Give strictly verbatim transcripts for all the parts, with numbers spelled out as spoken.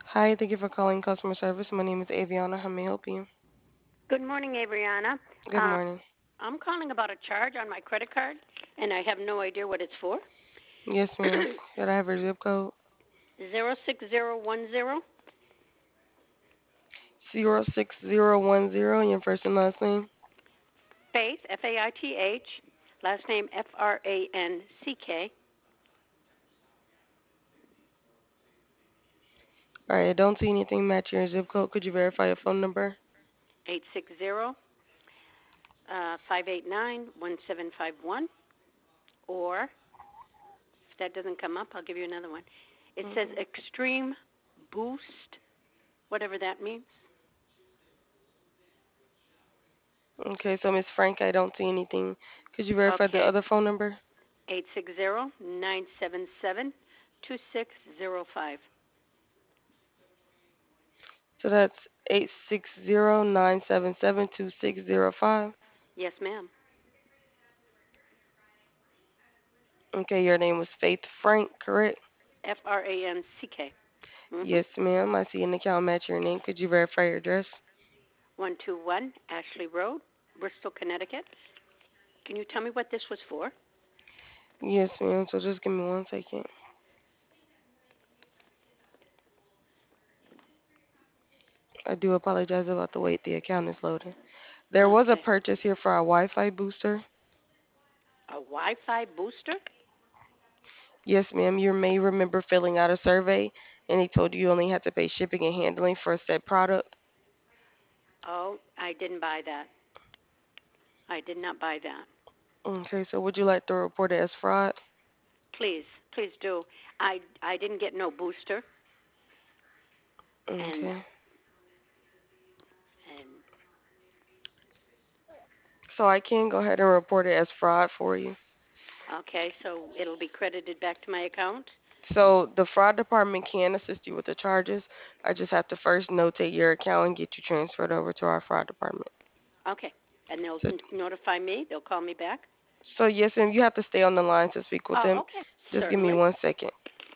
Hi, thank you for calling customer service. My name is Aviana. How may I help you? Good morning, Adriana. Good Uh, morning. I'm calling about a charge on my credit card, and I have no idea what it's for. Yes, ma'am. Could I have your zip code? Zero six zero one zero. Zero six zero one zero. Your first and last name. Faith, F A I T H. Last name F R A N C K. All right, I don't see anything matching your zip code. Could you verify your phone number? Eight six zero uh, five eight nine one seven five one. Or if that doesn't come up, I'll give you another one. It says Mhm. Extreme Boost, whatever that means. Okay, so Miss Frank, I don't see anything. Could you verify the Okay. other phone number? Eight six zero nine seven seven two six zero five. So that's eight six zero nine seven seven two six zero five. Yes, ma'am. Okay, your name was Faith Frank, correct? F R A N C K. Mhm. Yes, ma'am. I see an account matching your name. Could you verify your address? one two one Ashley Road, Bristol, Connecticut. Can you tell me what this was for? Yes, ma'am. So just give me one second. I do apologize about the wait. The account is loading. There was a Okay. purchase here for a Wi-Fi booster. A Wi-Fi booster? Yes, ma'am. You may remember filling out a survey, and he told you you only had to pay shipping and handling for a said product. Oh, I didn't buy that. I did not buy that. Okay, so would you like to report it as fraud? Please, please do. I I didn't get no booster, and Okay. and So I can go ahead and report it as fraud for you. okay, so it'll be credited back to my account. So the fraud department can assist you with the charges. I just have to first notate your account and get you transferred over to our fraud department. Okay, and they'll So, n- notify me. They'll call me back. so yes, ma'am, you have to stay on the line to speak with Oh, them. okay, Just give me certainly. one second.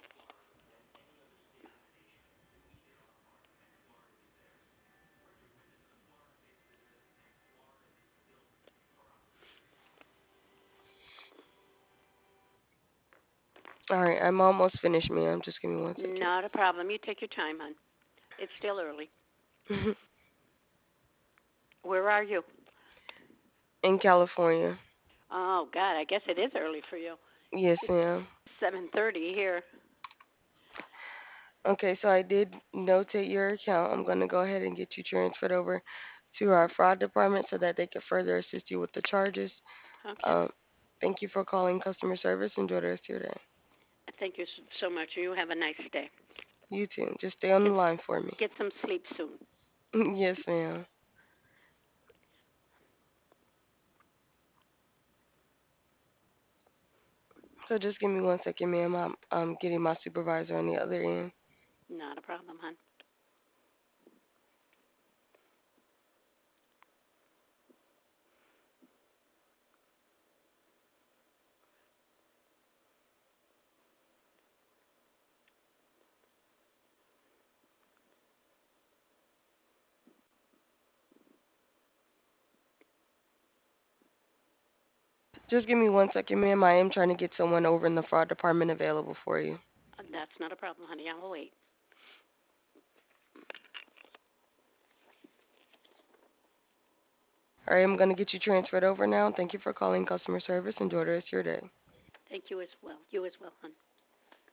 All right, I'm almost finished, ma'am. Just give me one second. Not a problem. You take your time, hon. It's still early. Where are you? In California. Oh God, I guess it is early for you. Yes, It's ma'am. seven thirty here. Okay, so I did notate your account. I'm going to go ahead and get you transferred over to our fraud department so that they can further assist you with the charges. Okay. Um, thank you for calling customer service. Enjoy the rest of your day. Thank you so much. You have a nice day. You too. Just stay on the Get line for me. get some sleep soon. Yes, ma'am. So just give me one second, ma'am. I'm, I'm getting my supervisor on the other end. Not a problem, hon. Just give me one second, ma'am. I am trying to get someone over in the fraud department available for you. Uh, That's not a problem, honey. I'll wait. All right, I'm going to get you transferred over now. Thank you for calling customer service. Enjoy the rest of your day. Thank you as well. You as well, hon.